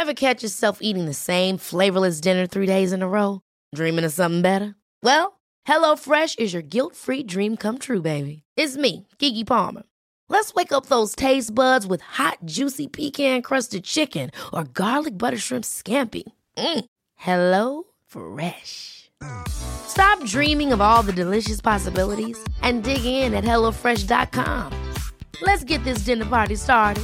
Ever catch yourself eating the same flavorless dinner 3 days in a row? Dreaming of something better? Well, HelloFresh is your guilt-free dream come true, baby. It's me, Keke Palmer. Let's wake up those taste buds with hot, juicy pecan-crusted chicken or garlic butter shrimp scampi. HelloFresh. Stop dreaming of all the delicious possibilities and dig in at HelloFresh.com. Let's get this dinner party started.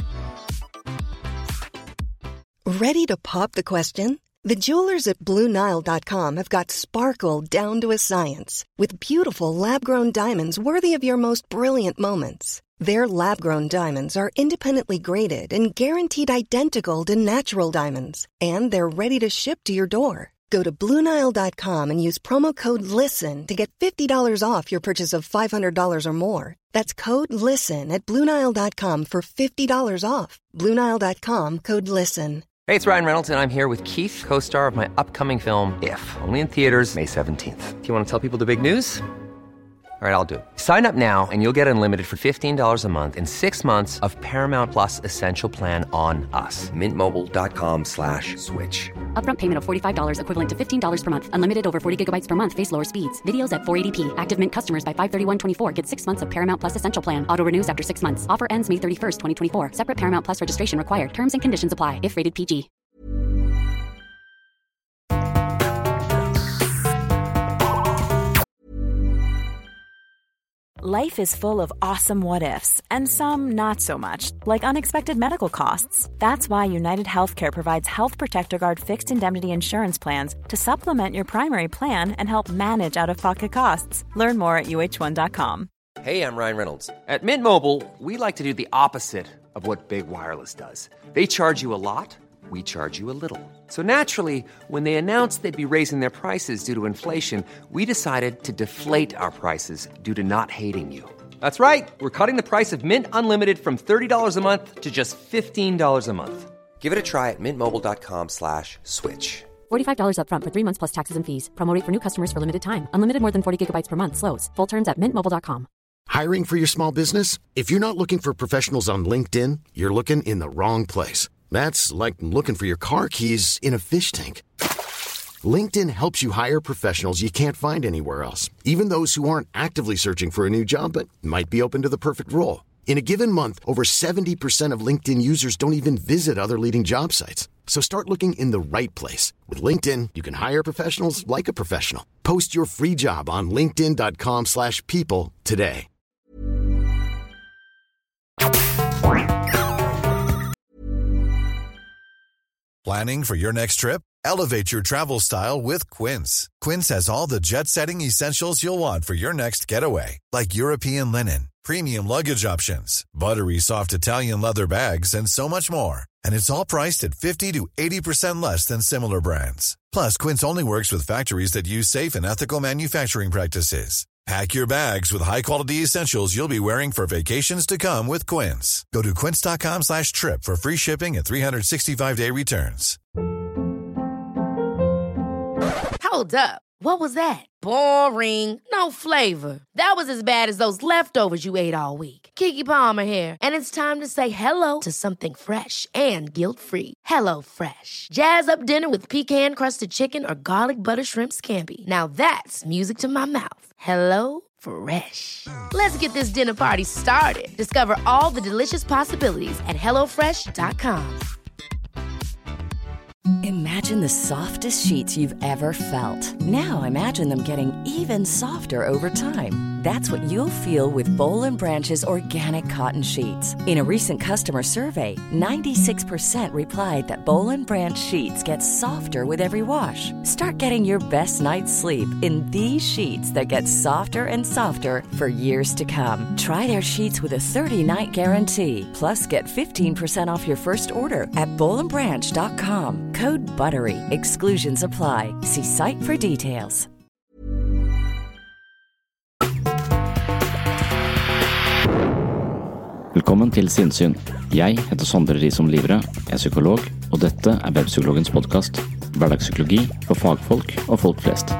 Ready to pop the question? The jewelers at BlueNile.com have got sparkle down to a science with beautiful lab-grown diamonds worthy of your most brilliant moments. Their lab-grown diamonds are independently graded and guaranteed identical to natural diamonds, and they're ready to ship to your door. Go to BlueNile.com and use promo code LISTEN to get $50 off your purchase of $500 or more. That's code LISTEN at BlueNile.com for $50 off. BlueNile.com, code LISTEN. Hey, it's Ryan Reynolds, and I'm here with Keith, co-star of my upcoming film, If, only in theaters May 17th. Do you want to tell people the big news? All right, I'll do it. Sign up now and you'll get unlimited for $15 a month and 6 months of Paramount Plus Essential Plan on us. MintMobile.com/switch. Upfront payment of $45 equivalent to $15 per month. Unlimited over 40 gigabytes per month. Face lower speeds. Videos at 480p. Active Mint customers by 531.24 get 6 months of Paramount Plus Essential Plan. Auto renews after 6 months. Offer ends May 31st, 2024. Separate Paramount Plus registration required. Terms and conditions apply if rated PG. Life is full of awesome what-ifs, and some not so much, like unexpected medical costs. That's why United Healthcare provides Health Protector Guard fixed indemnity insurance plans to supplement your primary plan and help manage out-of-pocket costs. Learn more at UH1.com. Hey, I'm Ryan Reynolds. At Mint Mobile, we like to do the opposite of what Big Wireless does. They charge you a lot, we charge you a little. So naturally, when they announced they'd be raising their prices due to inflation, we decided to deflate our prices due to not hating you. That's right. We're cutting the price of Mint Unlimited from $30 a month to just $15 a month. Give it a try at mintmobile.com/switch. $45 upfront for 3 months plus taxes and fees. Promo rate for new customers for limited time. Unlimited more than 40 gigabytes per month. Slows full terms at mintmobile.com. Hiring for your small business? If you're not looking for professionals on LinkedIn, you're looking in the wrong place. That's like looking for your car keys in a fish tank. LinkedIn helps you hire professionals you can't find anywhere else, even those who aren't actively searching for a new job but might be open to the perfect role. In a given month, over 70% of LinkedIn users don't even visit other leading job sites. So start looking in the right place. With LinkedIn, you can hire professionals like a professional. Post your free job on linkedin.com/people today. Planning for your next trip? Elevate your travel style with Quince. Quince has all the jet-setting essentials you'll want for your next getaway, like European linen, premium luggage options, buttery soft Italian leather bags, and so much more. And it's all priced at 50 to 80% less than similar brands. Plus, Quince only works with factories that use safe and ethical manufacturing practices. Pack your bags with high-quality essentials you'll be wearing for vacations to come with Quince. Go to quince.com/trip for free shipping and 365-day returns. Hold up. What was that? Boring. No flavor. That was as bad as those leftovers you ate all week. Keke Palmer here, and it's time to say hello to something fresh and guilt-free. HelloFresh. Jazz up dinner with pecan-crusted chicken or garlic butter shrimp scampi. Now that's music to my mouth. HelloFresh. Let's get this dinner party started. Discover all the delicious possibilities at HelloFresh.com. Imagine the softest sheets you've ever felt. Now imagine them getting even softer over time. That's what you'll feel with Boll & Branch's organic cotton sheets. In a recent customer survey, 96% replied that Boll & Branch sheets get softer with every wash. Start getting your best night's sleep in these sheets that get softer and softer for years to come. Try their sheets with a 30-night guarantee. Plus, get 15% off your first order at bollandbranch.com. Code BUTTERY. Exclusions apply. See site for details. Velkommen til Sinnsyn. Jeg heter Sondre Risom Livre, er psykolog, og dette er Webpsykologens podcast. Hverdagspsykologi for fagfolk og folk flest.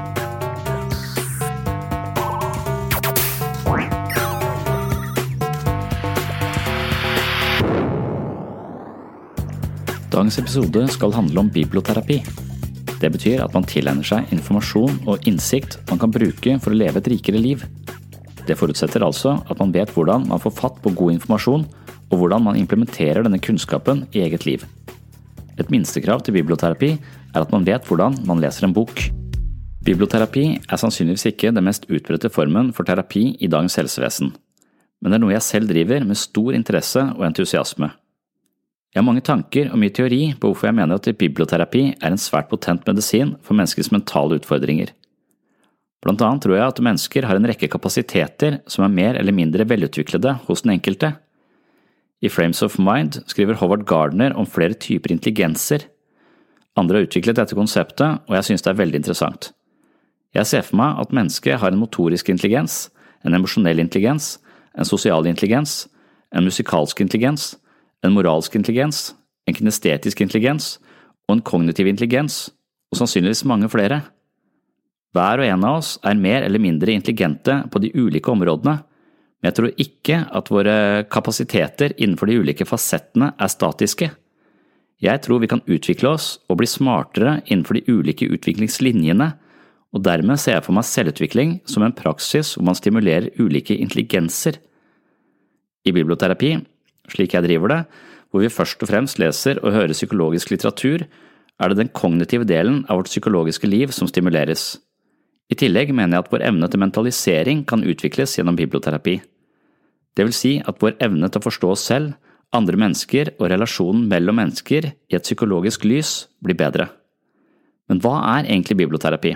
Dagens episode skal handle om biblioterapi. Det betyr at man tilegner seg informasjon og innsikt man kan bruke for å leve et rikere liv. Det forutsetter altså at man vet hvordan man får fatt på god informasjon, og hvordan man implementerer denne kunnskapen i eget liv. Et minstekrav til biblioterapi er at man vet hvordan man leser en bok. Biblioterapi er sannsynligvis ikke den mest utbredte formen for terapi i dagens helsevesen, men det er noe jeg selv driver med stor interesse og entusiasme. Jeg har mange tanker og mye teori på hvorfor jeg mener at biblioterapi er en svært potent medisin for menneskets mentale utfordringer. Blant annet tror jeg at mennesker har en rekke kapasiteter som er mer eller mindre velutviklede hos den enkelte. I Frames of Mind skriver Howard Gardner om flere typer intelligenser. Andre har utviklet dette konseptet, og jeg synes det er veldig interessant. Jeg ser for meg at mennesket har en motorisk intelligens, en emosjonell intelligens, en sosial intelligens, en musikalsk intelligens, en moralsk intelligens, en kinestetisk intelligens og en kognitiv intelligens, og sannsynligvis mange flere. Hver og en av oss er mer eller mindre intelligente på de ulike områdene, men jeg tror ikke at våre kapasiteter innenfor de ulike fasettene er statiske. Jeg tror vi kan utvikle oss og bli smartere innenfor de ulike utviklingslinjene, og dermed ser jeg for meg selvutvikling som en praksis hvor man stimulerer ulike intelligenser. I biblioterapi, slik jeg driver det, hvor vi først og fremst leser og hører psykologisk litteratur, er det den kognitive delen av vårt psykologiske liv som stimuleres. I tillegg mener jeg at vår evne til mentalisering kan utvikles gjennom biblioterapi. Det vil si at vår evne til å forstå oss selv, andre mennesker og relasjonen mellom mennesker i et psykologisk lys blir bedre. Men hva er egentlig biblioterapi?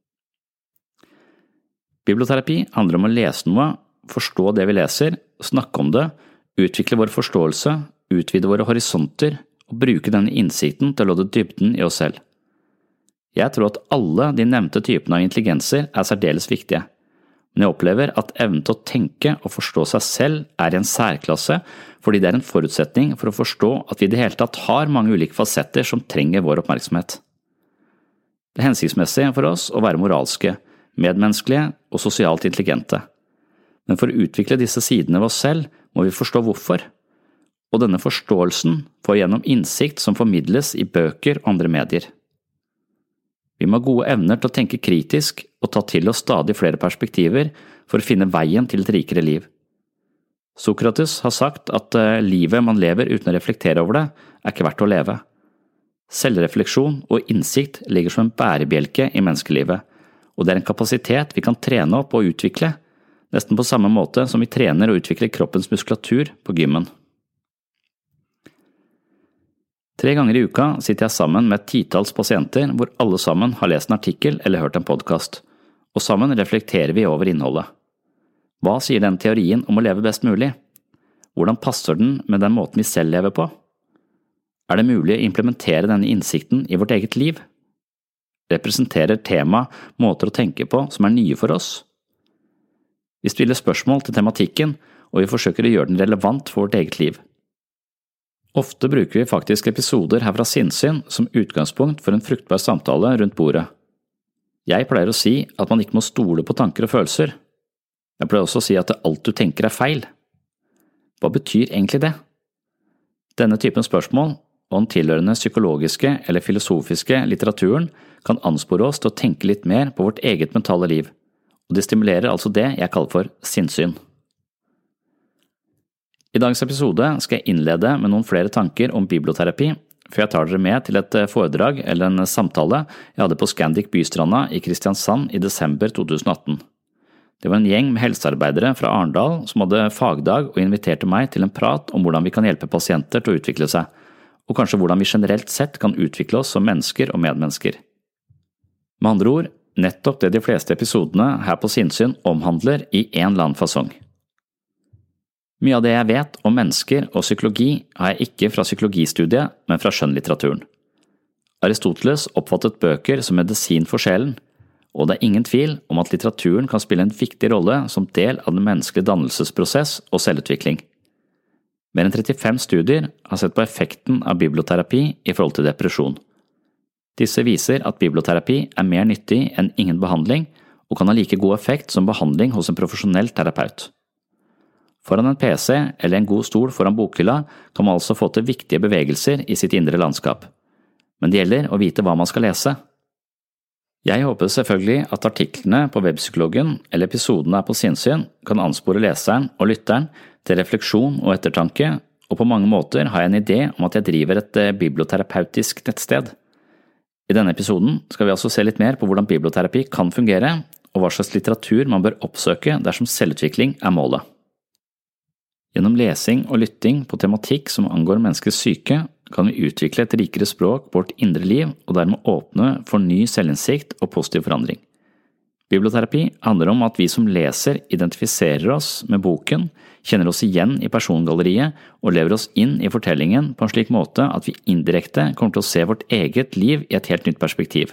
Biblioterapi handler om å lese noe, forstå det vi leser, snakke om det, utvikle vår forståelse, utvide våre horisonter og bruke denne innsikten til å lodde dybden i oss selv. Jeg tror at alle de nevnte typene av intelligenser er særdeles viktige, men jeg opplever at evnen til å tenke og forstå seg selv er i en særklasse fordi det er en forutsetning for å forstå at vi i det hele tatt har mange ulike fasetter som trenger vår oppmerksomhet. Det er hensiktsmessig for oss å være moralske, medmenneskelige og sosialt intelligente, men for å utvikle disse sidene ved oss selv må vi forstå hvorfor, og denne forståelsen får gjennom innsikt som formidles i bøker og andre medier. Vi må ha gode evner til å tenke kritisk og ta til oss stadig flere perspektiver for å finne veien til et rikere liv. Sokrates har sagt at livet man lever uten å reflektere over det, er ikke verdt å leve. Selvrefleksjon og innsikt ligger som en bærebjelke i menneskelivet, og det er en kapasitet vi kan trene opp og utvikle, nesten på samme måte som vi trener og utvikler kroppens muskulatur på gymmen. 3 ganger i uka sitter jeg sammen med 10-talls pasienter hvor alle sammen har lest en artikkel eller hørt en podcast, og sammen reflekterer vi over innholdet. Hva sier den teorien om å leve best mulig? Hvordan passer den med den måten vi selv lever på? Er det mulig å implementere denne innsikten i vårt eget liv? Representerer tema måter å tenke på som er nye for oss? Vi stiller spørsmål til tematikken, og vi forsøker å gjøre den relevant for vårt eget liv. Ofte bruker vi faktisk episoder her fra sinnssyn som utgangspunkt for en fruktbar samtale rundt bordet. Jeg pleier å si at man ikke må stole på tanker og følelser. Jeg pleier også å si at alt du tenker er feil. Hva betyr egentlig det? Denne typen spørsmål, og den tilhørende psykologiske eller filosofiske litteraturen, kan anspore oss til å tenke litt mer på vårt eget mentale liv, og det stimulerer altså det jeg kaller for sinnssyn. I dagens episode skal jeg innlede med noen flere tanker om biblioterapi, før jeg tar dere med til et foredrag eller en samtale jeg hadde på Scandic Bystranda i Kristiansand i desember 2018. Det var en gjeng med helsearbeidere fra Arendal som hadde fagdag og inviterte meg til en prat om hvordan vi kan hjelpe pasienter til å utvikle seg, og kanskje hvordan vi generelt sett kan utvikle oss som mennesker og medmennesker. Med andre ord, nettopp det de fleste episodene her på sinnssyn omhandler i en eller annen fasong. Mye av det jeg vet om mennesker og psykologi har jeg ikke fra psykologistudiet, men fra skjønnlitteraturen. Aristoteles oppfattet bøker som medisin for sjelen, og det er ingen tvil om at litteraturen kan spille en viktig rolle som del av den menneskelige dannelsesprosess og selvutvikling. Mer enn 35 studier har sett på effekten av biblioterapi i forhold til depresjon. Disse viser at biblioterapi er mer nyttig enn ingen behandling, og kan ha like god effekt som behandling hos en profesjonell terapeut. Foran en PC eller en god stol foran bokhylla kan man altså få til viktige bevegelser i sitt indre landskap. Men det gjelder å vite hva man skal lese. Jeg håper selvfølgelig at artiklene på Webpsykologen eller episodene her på Sinnsyn kan anspore leseren og lytteren til refleksjon og ettertanke, og på mange måter har jeg en idé om at jeg driver et biblioterapeutisk nettsted. I denne episoden skal vi altså se litt mer på hvordan biblioterapi kan fungere, og hva slags litteratur man bør oppsøke dersom selvutvikling er målet. Gjennom lesing og lytting på tematikk som angår menneskets syke, kan vi utvikle et rikere språk på vårt indre liv og dermed åpne for ny selvinnsikt og positiv forandring. Biblioterapi handler om at vi som leser identifiserer oss med boken, kjenner oss igjen i persongalleriet og lever oss inn i fortellingen på en slik måte at vi indirekte kommer til å se vårt eget liv i et helt nytt perspektiv.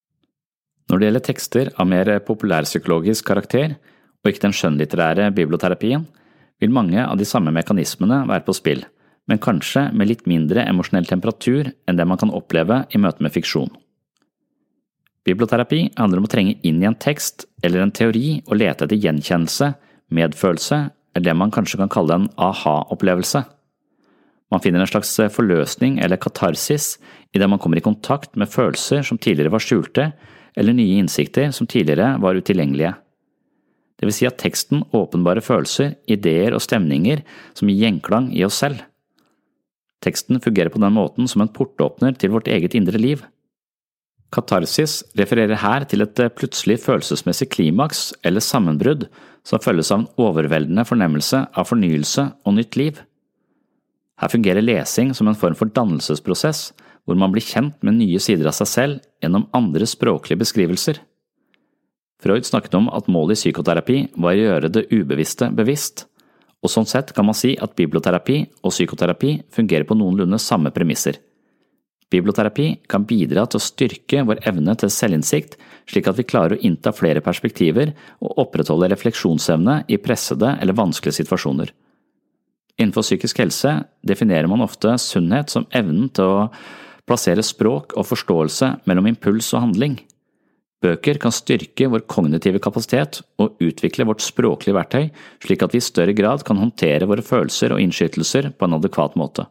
Når det gjelder tekster av mer populærpsykologisk karakter, og ikke den skjønnlitterære biblioterapien, vil mange av de samme mekanismene være på spill, men kanskje med litt mindre emosjonell temperatur enn det man kan oppleve i møte med fiksjon. Biblioterapi handler om å trenge inn i en tekst eller en teori og lete etter gjenkjennelse, medfølelse, eller det man kanskje kan kalle en aha-opplevelse. Man finner en slags forløsning eller katarsis i det man kommer i kontakt med følelser som tidligere var skjulte, eller nye innsikter som tidligere var utilgjengelige. Det vil si at teksten åpenbare følelser, ideer og stemninger som gir gjenklang i oss selv. Teksten fungerer på den måten som en portåpner til vårt eget indre liv. Katarsis refererer her til et plutselig følelsesmessig klimaks eller sammenbrudd som følges av en overveldende fornemmelse av fornyelse og nytt liv. Her fungerer lesing som en form for dannelsesprosess, hvor man blir kjent med nye sider av seg selv gjennom andre språklige beskrivelser. Freud snakket om at målet i psykoterapi var å gjøre det ubevisste bevisst, og sånn sett kan man si at biblioterapi og psykoterapi fungerer på noenlunde samme premisser. Biblioterapi kan bidra til å styrke vår evne til selvinnsikt, slik at vi klarer å innta flere perspektiver og opprettholde refleksjonsevne i pressede eller vanskelige situasjoner. Innenfor psykisk helse definerer man ofte sunnhet som evnen til å plassere språk og forståelse mellom impuls og handling. Bøker kan styrke vår kognitive kapasitet og utvikle vårt språklige verktøy, slik at vi i større grad kan håndtere våre følelser og innskytelser på en adekvat måte.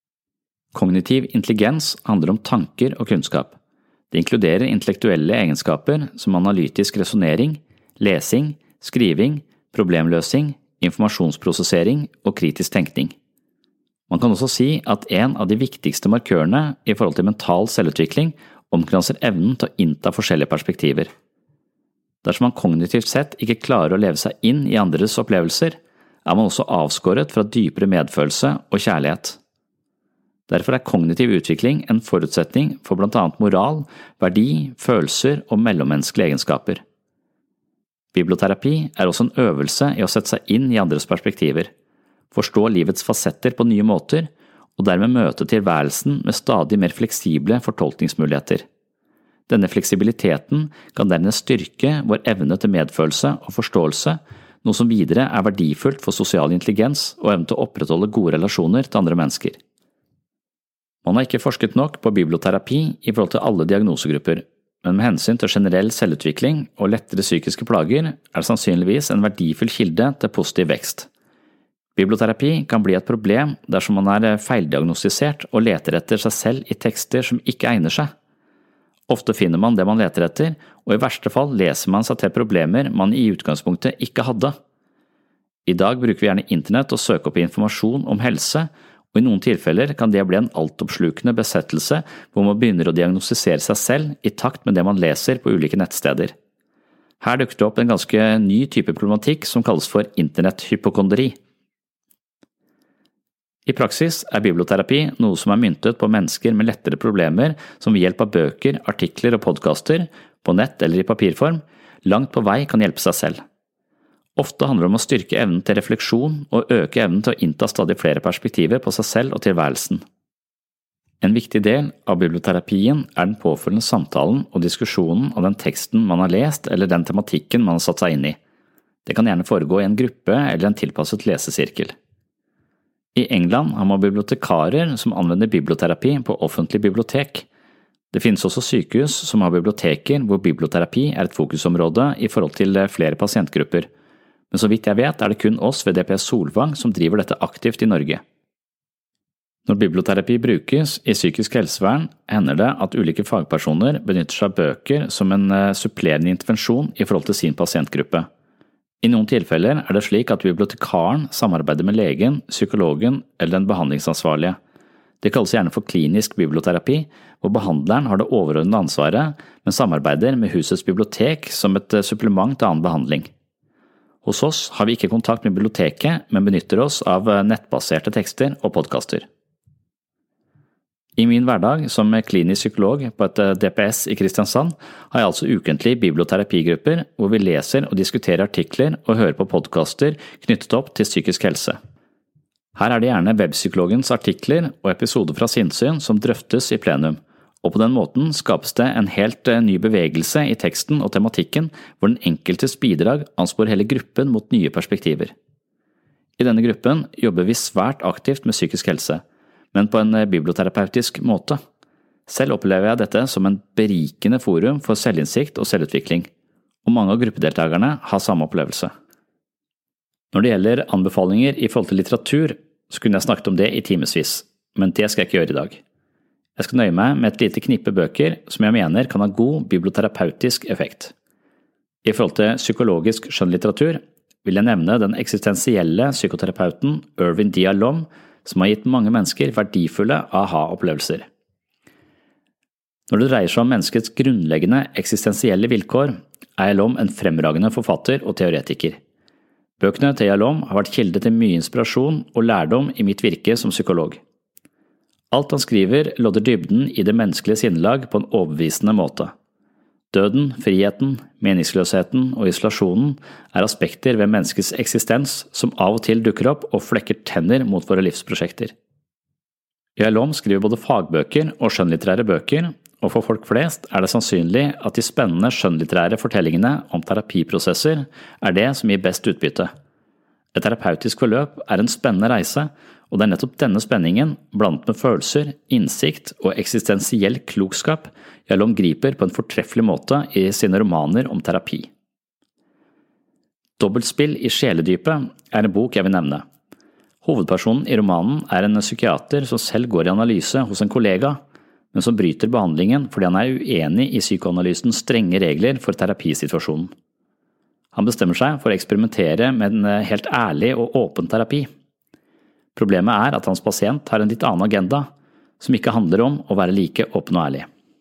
Kognitiv intelligens handler om tanker og kunnskap. Det inkluderer intellektuelle egenskaper som analytisk resonering, lesing, skriving, problemløsing, informasjonsprosessering og kritisk tenkning. Man kan også si at en av de viktigste markørene i forhold til mental selvutvikling omkranser evnen til å innta forskjellige perspektiver. Dersom man kognitivt sett ikke klarer å leve seg inn i andres opplevelser, er man også avskåret fra dypere medfølelse og kjærlighet. Derfor er kognitiv utvikling en forutsetning for blant annet moral, verdi, følelser og mellommenneskelige egenskaper. Biblioterapi er også en øvelse i å sette seg inn i andres perspektiver, forstå livets fasetter på nye måter, og dermed møte tilværelsen med stadig mer fleksible fortolkningsmuligheter. Denne fleksibiliteten kan dernest styrke vår evne til medfølelse og forståelse, noe som videre er verdifullt for sosial intelligens og evne til å opprettholde gode relasjoner til andre mennesker. Man har ikke forsket nok på biblioterapi i forhold til alle diagnosegrupper, men med hensyn til generell selvutvikling og lettere psykiske plager er det sannsynligvis en verdifull kilde til positiv vekst. Biblioterapi kan bli et problem dersom man er feildiagnostisert og leter etter seg selv i tekster som ikke egner seg. Ofte finner man det man leter etter, og i verste fall leser man seg til problemer man i utgangspunktet ikke hadde. I dag bruker vi gjerne internett og søker opp informasjon om helse, og i noen tilfeller kan det bli en altoppslukende besettelse hvor man begynner å diagnostisere seg selv i takt med det man leser på ulike nettsteder. Her dukker det opp en ganske ny type problematikk som kalles for internetthypokondri. I praksis er biblioterapi noe som er myntet på mennesker med lettere problemer som ved hjelp av bøker, artikler og podcaster, på nett eller i papirform, langt på vei kan hjelpe seg selv. Ofte handler det om å styrke evnen til refleksjon og øke evnen til å innta stadig flere perspektiver på seg selv og tilværelsen. En viktig del av biblioterapien er den påfølgende samtalen og diskusjonen av den teksten man har lest eller den tematikken man har satt seg inn i. Det kan gjerne foregå i en gruppe eller en tilpasset lesesirkel. I England har man bibliotekarer som anvender biblioterapi på offentlig bibliotek. Det finnes også sykehus som har biblioteker hvor biblioterapi er et fokusområde i forhold til flere pasientgrupper. men så vidt jeg vet det kun oss ved DPS Solvang som driver dette aktivt i Norge. Når biblioterapi brukes i psykisk helsevern, hender det at ulike fagpersoner benytter seg av bøker som en supplerende intervensjon i forhold til sin pasientgruppe. I noen tilfeller det slik at bibliotekaren samarbeider med legen, psykologen eller den behandlingsansvarlige. Det kalles gjerne for klinisk biblioterapi, hvor behandleren har det overordnede ansvaret, men samarbeider med husets bibliotek som et supplement til annen behandling. Hos oss har vi ikke kontakt med biblioteket, men benytter oss av nettbaserte tekster og podcaster. I min hverdag som klinisk psykolog på et DPS i Kristiansand har jeg altså ukentlig biblioterapigrupper hvor vi leser og diskuterer artikler og hører på podcaster knyttet opp til psykisk helse. Her det gjerne webpsykologens artikler og episoder fra sinnssyn som drøftes i plenum, og på den måten skapes det en helt ny bevegelse i teksten og tematikken hvor den enkeltes bidrag ansporer hele gruppen mot nye perspektiver. I denne gruppen jobber vi svært aktivt med psykisk helse, men på en biblioterapeutisk måte. Selv opplever jeg dette som en berikende forum for selvinnsikt og selvutvikling, og mange av gruppedeltakerne har samme opplevelse. Når det gjelder anbefalinger i forhold til litteratur, så kunne jeg snakket om det i timesvis, men det skal jeg ikke gjøre i dag. Jeg skal nøye meg med et lite knippe bøker som jeg mener kan ha god biblioterapeutisk effekt. I forhold til psykologisk skjønnlitteratur vil jeg nevne den eksistensielle psykoterapeuten Irvin D. Yalom, som har gitt mange mennesker verdifulle aha-opplevelser. Når det dreier seg om menneskets grunnleggende eksistensielle vilkår, Yalom en fremragende forfatter og teoretiker. Bøkene til Yalom har vært kilde til mye inspirasjon og lærdom i mitt virke som psykolog. Alt han skriver lodder dybden i det menneskelige sinnelag på en overbevisende måte. Døden, friheten, meningsløsheten og isolasjonen aspekter ved menneskets eksistens som av og til dukker opp og flekker tenner mot våre livsprosjekter. Yalom skriver både fagbøker og skjønnlitterære bøker, og for folk flest det sannsynlig at de spennende skjønnlitterære fortellingene om terapiprosesser det som gir best utbytte. Et terapeutisk forløp en spennende reise, og det nettopp denne spenningen, blandet med følelser, innsikt og eksistensiell klokskap, Yalom griper på en fortreffelig måte i sine romaner om terapi. Dobbeltspill i sjeledypet en bok jeg vil nevne. Hovedpersonen i romanen en psykiater som selv går i analyse hos en kollega, men som bryter behandlingen fordi han uenig i psykoanalysens strenge regler for terapisituasjonen. Han bestemmer seg for å eksperimentere med en helt ærlig og åpen terapi. Problemet at hans pasient har en litt annen agenda, som ikke handler om å være like åpen og ærlig.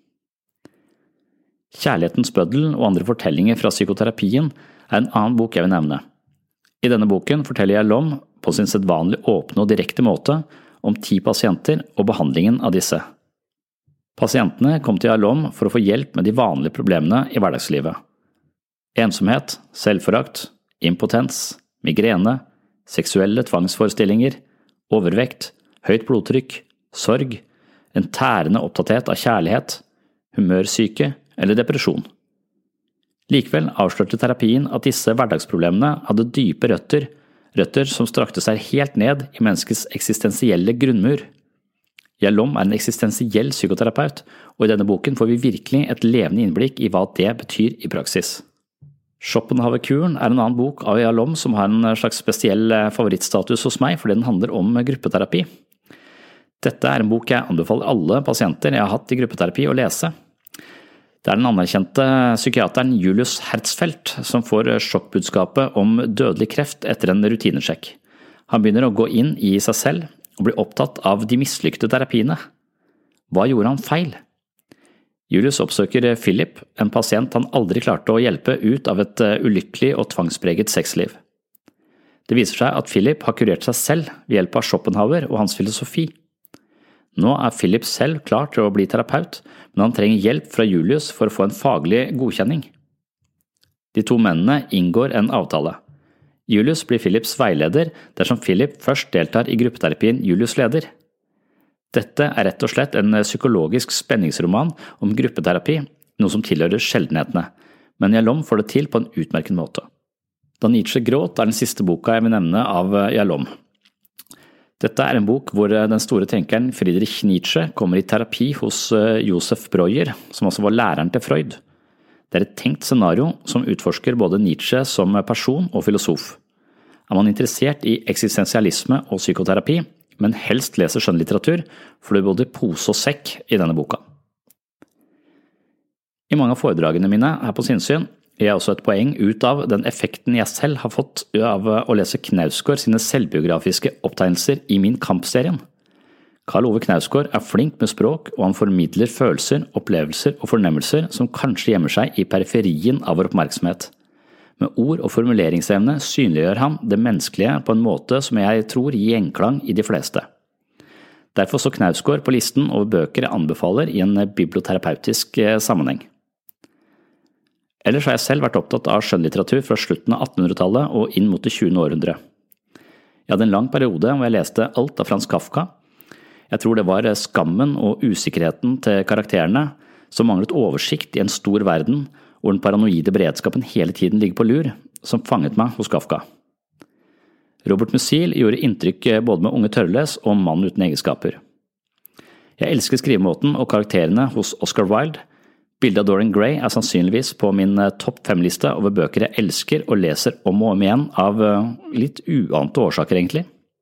Kjærlighetens bøddel og andre fortellinger fra psykoterapien en annen bok jeg vil nevne. I denne boken forteller Yalom på sin sedvanlig åpne og direkte måte om 10 pasienter og behandlingen av disse. Pasientene kom til Yalom for å få hjelp med de vanlige problemene i hverdagslivet. Ensomhet, selvforakt, impotens, migrene, seksuelle tvangsforestillinger, overvekt, høyt blodtrykk, sorg, en tærende opptatthet av kjærlighet, humørsyke eller depresjon. Likevel avslørte terapien at disse hverdagsproblemene hadde dype røtter som strakte seg helt ned i menneskets eksistensielle grunnmur. Yalom en eksistensiell psykoterapeut, og i denne boken får vi virkelig et levende innblikk i hva det betyr i praksis. Schopenhauer-kuren en annen bok av Yalom som har en slags spesiell favorittstatus hos meg fordi den handler om gruppeterapi. Dette en bok jeg anbefaler alle pasienter jeg har hatt i gruppeterapi å lese. Det den anerkjente psykiateren Julius Hertzfeldt som får sjokkbudskapet om dødelig kreft etter en rutinesjekk. Han begynner å gå inn i seg selv og blir opptatt av de mislykkede terapiene. Hva gjorde han feil? Julius oppsøker Philip, en pasient han aldri klarte å hjelpe ut av et ulykkelig og tvangspreget sexliv. Det viser seg at Philip har kurert seg selv ved hjelp av Schopenhauer og hans filosofi. Nå Philip selv klar til å bli terapeut, men han trenger hjelp fra Julius for å få en faglig godkjenning. De 2 mennene inngår en avtale. Julius blir Philips veileder dersom Philip først deltar i gruppeterapien Julius leder. Dette rett og slett en psykologisk spenningsroman om gruppeterapi, noe som tilhører sjeldenhetene, men Yalom får det til på en utmerket måte. Da Nietzsche gråt den siste boka jeg vil nevne av Yalom. Dette en bok hvor den store tenkeren Friedrich Nietzsche kommer i terapi hos Josef Breuer, som også var læreren til Freud. Det er et tenkt scenario som utforsker både Nietzsche som person og filosof. Er man interessert i eksistensialisme og psykoterapi, men helst leser skjønnlitteratur, får du både pose og sekk i denne boka. I mange av foredragene mine her på Sinnsyn gir jeg også et poeng ut av den effekten jeg selv har fått av å lese Knausgård sine selvbiografiske opptegnelser i Min Kamp-serien. Karl Ove Knausgård er flink med språk, og han formidler følelser, opplevelser og fornemmelser som kanskje gjemmer seg i periferien av vår oppmerksomhet. Med ord og formuleringsevne synliggjør han det menneskelige på en måte som jeg tror gir gjenklang i de fleste. Derfor så Knausgård på listen over bøker jeg anbefaler i en biblioterapeutisk sammenheng. Ellers har jeg selv vært opptatt av skjønnlitteratur fra slutten av 1800-tallet og inn mot det 20. århundre. Jeg hadde en lang periode hvor jeg leste alt av Franz Kafka. Jeg tror det var skammen og usikkerheten til karakterene som manglet oversikt i en stor verden hvor den paranoide beredskapen hele tiden ligger på lur, som fanget meg hos Kafka. Robert Musil gjorde inntrykk både med Unge Tørrles og Mann uten egenskaper. Jeg elsker skrivemåten og karakterene hos Oscar Wilde. Bildet av Dorian Gray er sannsynligvis på min topp 5-liste over bøker jeg elsker og leser om og om igjen av litt uante årsaker egentlig.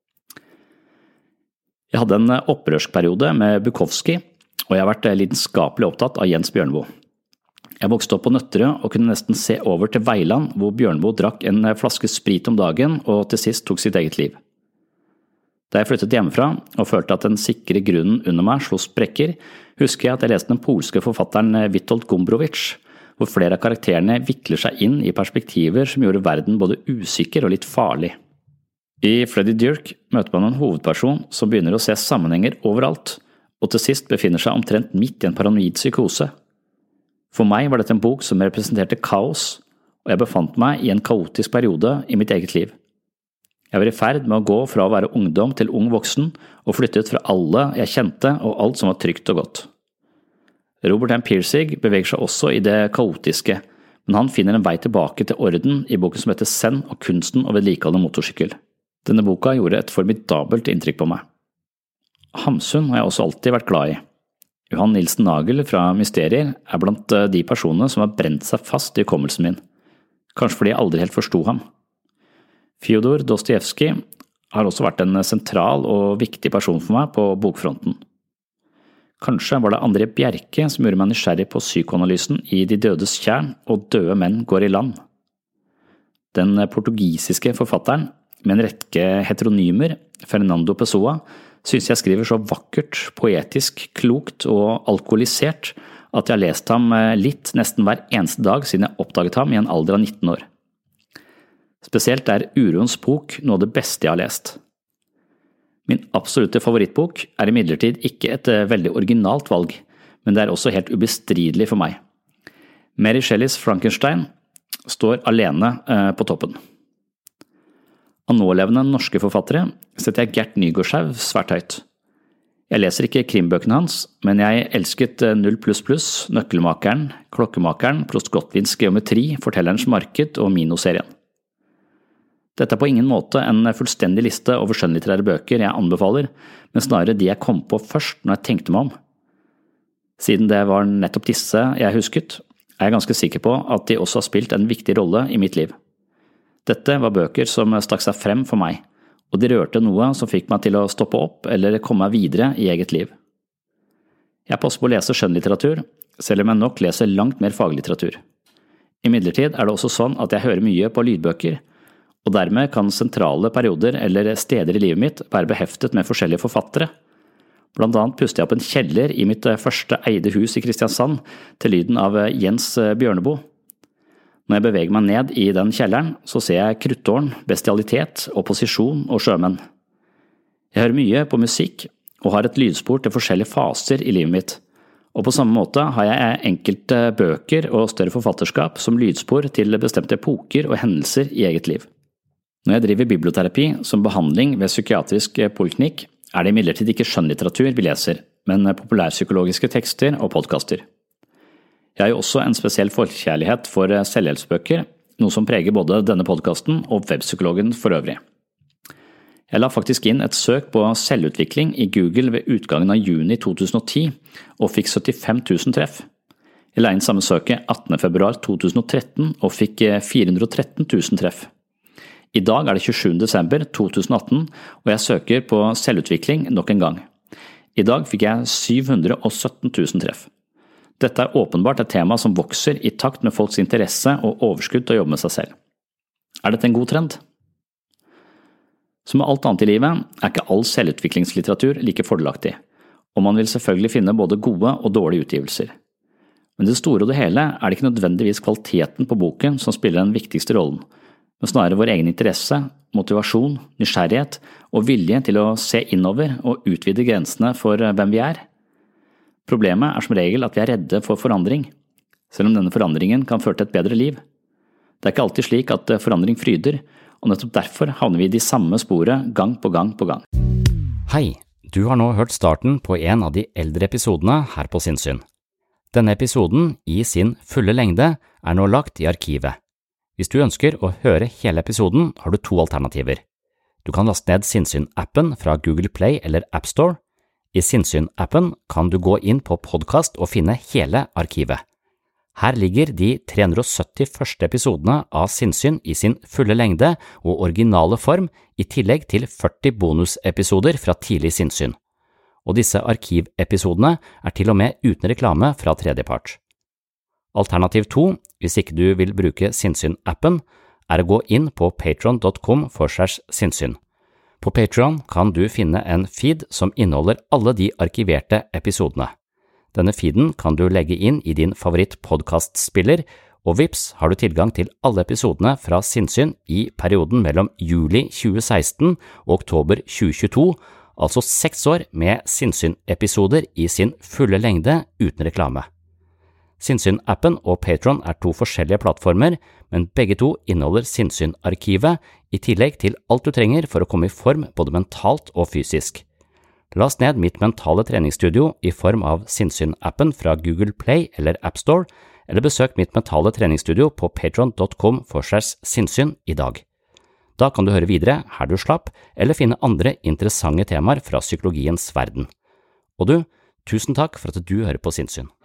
Jeg hadde en opprørskperiode med Bukowski, og jeg har vært lidenskapelig opptatt av Jens Bjørneboe. Jeg vokste opp på Nøtterøy og kunne nesten se over til Veiland, hvor Bjørneboe drakk en flaske sprit om dagen og til sist tok sitt eget liv. Da jeg flyttet hjemmefra og følte at den sikre grunnen under meg slo sprekker, husker jeg at jeg leste den polske forfatteren Witold Gombrowicz, hvor flere av karakterene vikler seg inn i perspektiver som gjorde verden både usikker og litt farlig. I Freddie Dirk møter man en hovedperson som begynner å se sammenhenger overalt, og til sist befinner seg omtrent midt i en paranoid psykose. For meg var dette en bok som representerte kaos, og jeg befant meg i en kaotisk periode i mitt eget liv. Jeg var i ferd med å gå fra å være ungdom til ung voksen, og flyttet fra alle jeg kjente og alt som var trygt og godt. Robert M. Pirsig beveger seg også i det kaotiske, men han finner en vei tilbake til orden i boken som heter Zen og kunsten å vedlikeholde motorsykkel. Denne boka gjorde et formidabelt inntrykk på meg. Hamsun har jeg også alltid vært glad i. Johan Nielsen Nagel fra Mysterier er blant de personene som har brent seg fast i hukommelsen min, kanskje fordi jeg aldri helt forsto ham. Fyodor Dostojevskij har også vært en sentral og viktig person for meg på bokfronten. Kanskje var det André Bjerke som gjorde meg nysgjerrig på psykoanalysen i De dødes tjern og Døde menn går i land. Den portugisiske forfatteren med en rekke heteronymer, Fernando Pessoa, synes jeg skriver så vakkert, poetisk, klokt og alkoholisert at jeg har lest ham litt nesten hver eneste dag siden jeg oppdaget ham i en alder av 19 år. Spesielt er Uroens bok noe av det beste jeg har lest. Min absolutte favorittbok er imidlertid ikke et veldig originalt valg, men det er også helt ubestridelig for meg. Mary Shelleys Frankenstein står alene på toppen. Av nålevende norske forfattere setter jeg Gert Nygårdshaug svært høyt. Jeg leser ikke krimbøkene hans, men jeg elsket 0++, Nøkkelmakeren, Klokkemakeren, Prost Gottliens geometri, Fortellerens marked og Mino-serien. Dette er på ingen måte en fullstendig liste over skjønnlitterære bøker jeg anbefaler, men snarere de jeg kom på først når jeg tenkte meg om. Siden det var nettopp disse jeg husket, er jeg ganske sikker på at de også har spilt en viktig rolle i mitt liv. Dette var bøker som stakk seg frem for meg, og de rørte noe som fikk meg til å stoppe opp eller komme meg videre i eget liv. Jeg passer på å lese skjønnlitteratur, selv om jeg nok leser langt mer faglitteratur. Imidlertid er det også sånn at jeg hører mye på lydbøker, og dermed kan sentrale perioder eller steder i livet mitt være beheftet med forskjellige forfattere. Blant annet pustet jeg opp en kjeller i mitt første eide hus i Kristiansand til lyden av Jens Bjørneboe. Når jeg beveger meg ned i den kjelleren, så ser jeg kruttårn, bestialitet, opposisjon og sjømenn. Jeg hører mye på musikk og har et lydspor til forskjellige faser i livet mitt, og på samme måte har jeg enkelte bøker og større forfatterskap som lydspor til bestemte epoker og hendelser i eget liv. Når jeg driver biblioterapi som behandling ved psykiatrisk poliklinikk, er det imidlertid ikke skjønnlitteratur vi leser, men populærpsykologiske tekster og podcaster. Jeg har jo også en spesiell forkjærlighet for selvhjelpsbøker, noe som preger både denne podcasten og webpsykologen for øvrig. Jeg la faktisk inn et søk på selvutvikling i Google ved utgangen av juni 2010 og fikk 75 000 treff. Jeg la inn samme søket 18. februar 2013 og fikk 413 000 treff. I dag er det 27. desember 2018, og jeg søker på selvutvikling nok en gang. I dag fikk jeg 717 000 treff. Dette er åpenbart et tema som vokser i takt med folks interesse og overskudd til å jobbe med seg selv. Er dette en god trend? Som med alt annet i livet er ikke all selvutviklingslitteratur like fordelaktig, og man vil selvfølgelig finne både gode og dårlige utgivelser. Men det store og det hele er det ikke nødvendigvis kvaliteten på boken som spiller den viktigste rollen, men snarere vår egen interesse, motivasjon, nysgjerrighet og vilje til å se innover og utvide grensene for hvem vi er. Problemet er som regel at vi er redde for forandring, selv om denne forandringen kan føre til et bedre liv. Det er ikke alltid slik at forandring fryder, og nettopp derfor havner vi i de samme sporene gang på gang på gang. Hei, du har nå hørt starten på en av de eldre episodene her på Sinnsyn. Denne episoden i sin fulle lengde er nå lagt i arkivet. Hvis du ønsker å høre hele episoden, har du 2 alternativer. Du kan laste ned Sinnsyn-appen fra Google Play eller App Store. I Sinnsyn-appen kan du gå inn på podcast og finne hele arkivet. Her ligger de 370 første episodene av Sinnsyn i sin fulle lengde og originale form, i tillegg til 40 bonusepisoder fra tidlig Sinnsyn. Og disse arkivepisodene er til og med uten reklame fra tredjepart. Alternativ 2, hvis ikke du vil bruke Sinnsyn-appen, er å gå inn på patreon.com/sinnsyn. På Patreon kan du finne en feed som inneholder alle de arkiverte episodene. Denne feeden kan du legge inn i din favoritt-podcastspiller, og vips har du tilgang til alle episodene fra Sinnsyn i perioden mellom juli 2016 og oktober 2022, altså 6 år med Sinnsyn-episoder i sin fulle lengde uten reklame. Sinnsyn-appen og Patreon er 2 forskjellige plattformer, men begge 2 inneholder Sinnsyn-arkivet, i tillegg til alt du trenger for å komme i form både mentalt og fysisk. Last ned mitt mentale treningsstudio i form av Sinnsyn-appen fra Google Play eller App Store, eller besøk mitt mentale treningsstudio på patreon.com/sinnsyn i dag. Da kan du høre videre her du slapp, eller finne andre interessante temaer fra psykologiens verden. Og du, tusen takk for at du hører på Sinnsyn.